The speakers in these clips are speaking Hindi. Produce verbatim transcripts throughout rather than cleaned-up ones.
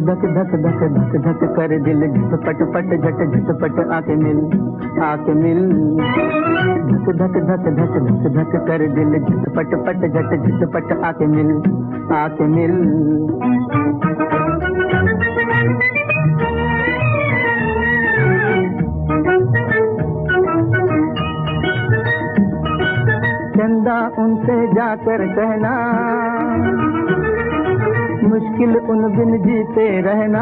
धक धक धक धक धक कर दिल झटपट पट झट झटपट आके मिल आके मिल। धक धक धक धक धक धक कर दिल झटपट पट झट झटपट आके मिल आके मिल। चंदा उनसे जाकर कहना मुश्किल उन बिन जीते रहना।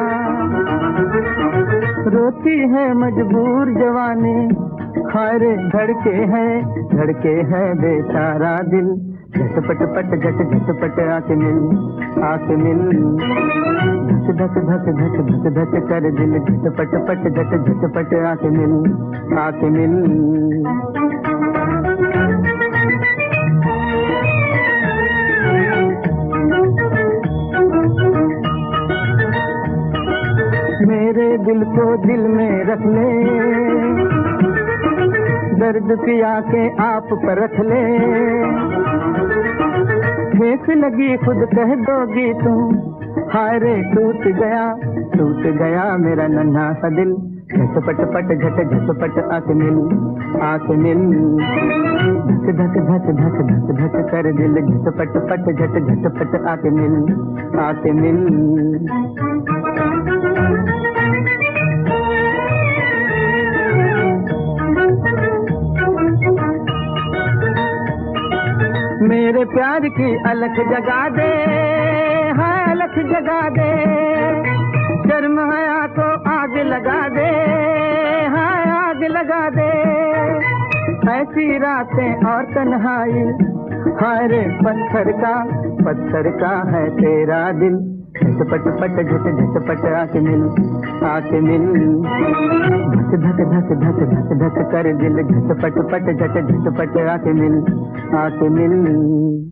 रोती है मजबूर जवानी खारे धड़के है धड़के है बेचारा दिल। झटपट पट झट झटपट आके मिल आके मिल। धक धक धक धक धक धक कर दिल झटपट पट झट झटपट आके मिल आके मिल। मेरे दिल को दिल में रख ले दर्द पिया के आप परख ले। ठेस लगी खुद कह दोगी तुम हाय रे टूट गया टूट गया मेरा नन्हा सा दिल। झटपट पट झट झटपट आके मिल आके मिल। धक धक धक धक धक धक कर दिल झटपट पट झट झटपट आके मिल आके मिल। मेरे प्यार की अलख जगा दे हाँ अलख जगा दे। शर्म हया को आग लगा दे हाँ आग लगा दे। ऐसी रातें और तन्हाई हाय रे पत्थर का पत्थर का है तेरा दिल। झटपट पट झट झटपट आके मिल आके मिल। धक धक धक धक धक धक कर दिल झटपट पट झट झटपट आके मिल आके मिल।